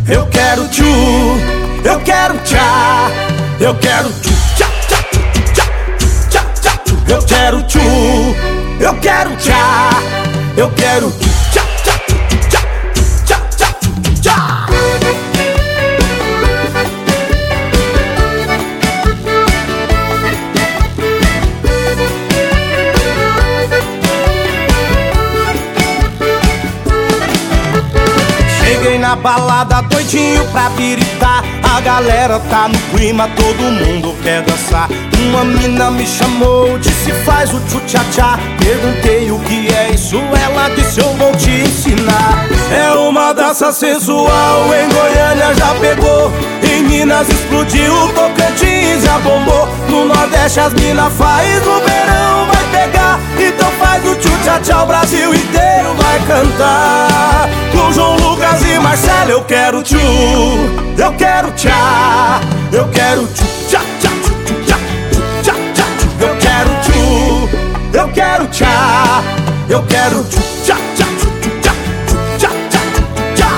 Eu quero tchu, eu quero tchá, eu quero tchu, tchá, tchá, tchá, tchá, tchá, tchu. Eu quero tchu, eu quero tchá, eu quero tchu, tchá, tchá, tchá, tchá, tchá, tchá. Cheguei na balada doidinho pra biritar. A galera tá no clima, todo mundo quer dançar. Uma mina me chamou, disse faz o tchu-tchá-tchá. Perguntei o que é isso, ela disse eu vou te ensinar. É uma dança sensual, em Goiânia já pegou. Em Minas explodiu, Tocantins já bombou. No Nordeste as mina faz, no verão vai pegar. Então faz o tchu-tchá-tchá, o Brasil inteiro vai cantar. Com João Lucas e Marcelo eu quero tchu, eu quero tchá, eu quero tchu, tchá, tchá, tchu, tchá, tchá, tchá, tchu. Eu quero tchu, eu quero tchá, eu quero tchu, tchá, tchá, tchu, tchá, tchá, tchá, tchá.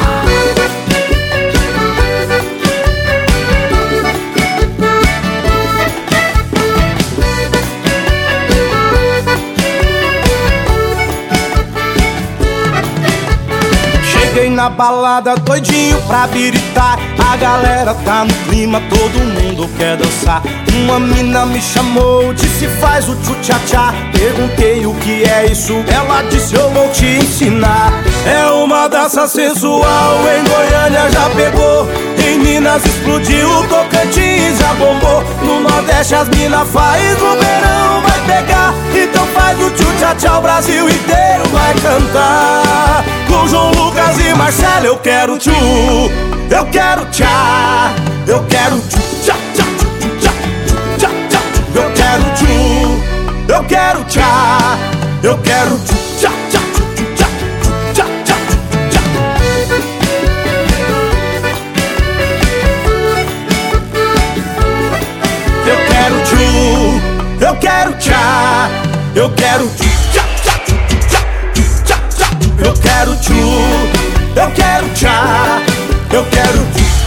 Cheguei na balada doidinho pra biritar. A galera tá no clima, todo mundo quer dançar. Uma mina me chamou, disse faz o tchu-tchá-tchá. Perguntei o que é isso, ela disse eu vou te ensinar. É uma dança sensual, em Goiânia já pegou. Em Minas explodiu, Tocantins já bombou. No Nordeste as mina faz, no verão vai pegar. Então faz o tchu-tchá-tchá, o Brasil inteiro vai cantar. Com João Lucas e Marcelo eu quero tchu, eu quero tchá, eu quero tchu, tchá, tchá, tchu, tchá, tchá, tchá, tchu. Eu quero tchu, eu quero tchá, eu quero tchu, tchá, tchá, tchu, tchá, tchá, tchá, tchá. Eu quero tchu, eu quero tchá, eu quero tchu, tchá, tchá, tchu, tchá, tchá, tchá, tchu. Eu quero tchu, eu quero tchá, eu quero tchu.